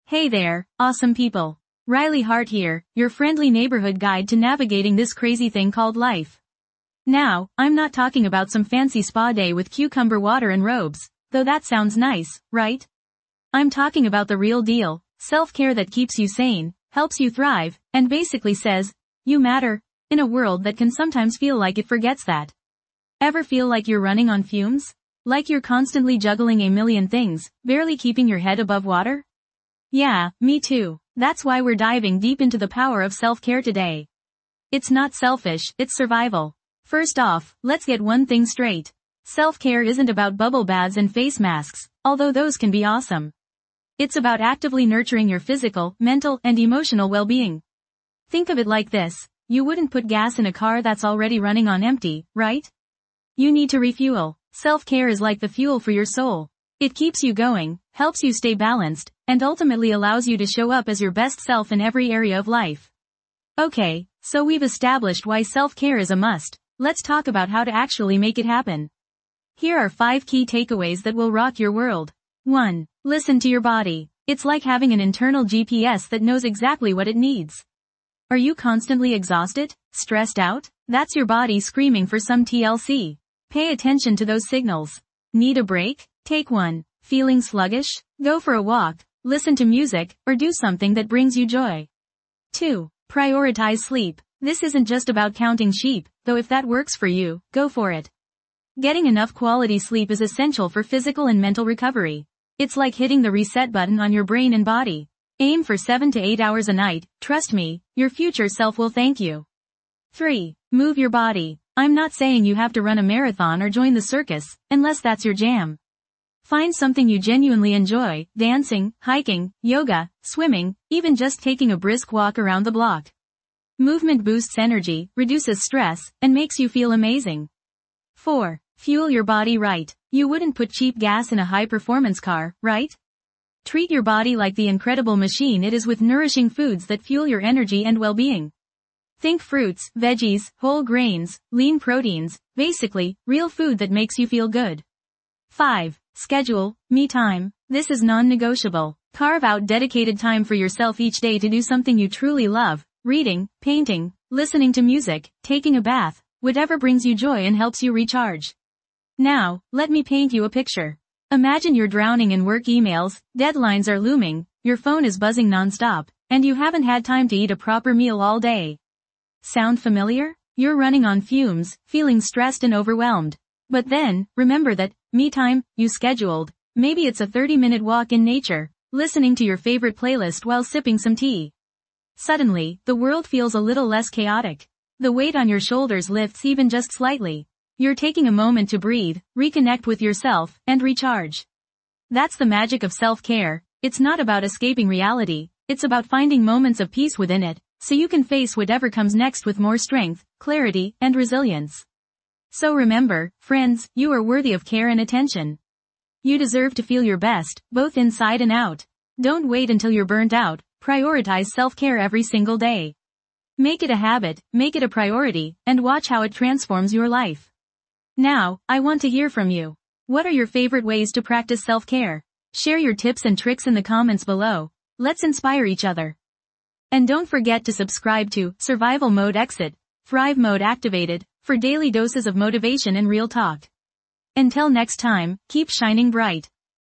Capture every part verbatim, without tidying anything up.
Hey there, awesome people. Riley Hart here, your friendly neighborhood guide to navigating this crazy thing called life. Now, I'm not talking about some fancy spa day with cucumber water and robes, though that sounds nice, right? I'm talking about the real deal, self-care that keeps you sane, helps you thrive, and basically says, you matter, in a world that can sometimes feel like it forgets that. Ever feel like you're running on fumes? Like you're constantly juggling a million things, barely keeping your head above water? Yeah, me too. That's why we're diving deep into the power of self-care today. It's not selfish, it's survival. First off, let's get one thing straight. Self-care isn't about bubble baths and face masks, although those can be awesome. It's about actively nurturing your physical, mental, and emotional well-being. Think of it like this. You wouldn't put gas in a car that's already running on empty, right? You need to refuel. Self-care is like the fuel for your soul. It keeps you going, helps you stay balanced, and ultimately allows you to show up as your best self in every area of life. Okay, so we've established why self-care is a must. Let's talk about how to actually make it happen. Here are five key takeaways that will rock your world. one. Listen to your body. It's like having an internal G P S that knows exactly what it needs. Are you constantly exhausted? Stressed out? That's your body screaming for some T L C. Pay attention to those signals. Need a break? Take one. Feeling sluggish? Go for a walk, listen to music, or do something that brings you joy. two. Prioritize sleep. This isn't just about counting sheep, though if that works for you, go for it. Getting enough quality sleep is essential for physical and mental recovery. It's like hitting the reset button on your brain and body. Aim for seven to eight hours a night, trust me, your future self will thank you. three. Move your body. I'm not saying you have to run a marathon or join the circus, unless that's your jam. Find something you genuinely enjoy, dancing, hiking, yoga, swimming, even just taking a brisk walk around the block. Movement boosts energy, reduces stress, and makes you feel amazing. four. Fuel your body right. You wouldn't put cheap gas in a high-performance car, right? Treat your body like the incredible machine it is with nourishing foods that fuel your energy and well-being. Think fruits, veggies, whole grains, lean proteins, basically, real food that makes you feel good. five. Schedule, me time. This is non-negotiable. Carve out dedicated time for yourself each day to do something you truly love, reading, painting, listening to music, taking a bath, whatever brings you joy and helps you recharge. Now, let me paint you a picture. Imagine you're drowning in work emails, deadlines are looming, your phone is buzzing non-stop, and you haven't had time to eat a proper meal all day. Sound familiar? You're running on fumes, feeling stressed and overwhelmed. But then, remember that, me time, you scheduled. Maybe it's a thirty-minute walk in nature, listening to your favorite playlist while sipping some tea. Suddenly, the world feels a little less chaotic. The weight on your shoulders lifts even just slightly. You're taking a moment to breathe, reconnect with yourself, and recharge. That's the magic of self-care. It's not about escaping reality, it's about finding moments of peace within it, so you can face whatever comes next with more strength, clarity, and resilience. So remember, friends, you are worthy of care and attention. You deserve to feel your best, both inside and out. Don't wait until you're burnt out, prioritize self-care every single day. Make it a habit, make it a priority, and watch how it transforms your life. Now, I want to hear from you. What are your favorite ways to practice self-care? Share your tips and tricks in the comments below. Let's inspire each other. And don't forget to subscribe to Survival Mode Exit, Thrive Mode Activated, for daily doses of motivation and real talk. Until next time, keep shining bright.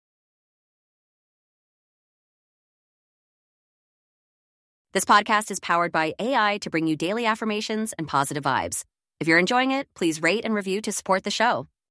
This podcast is powered by A I to bring you daily affirmations and positive vibes. If you're enjoying it, please rate and review to support the show.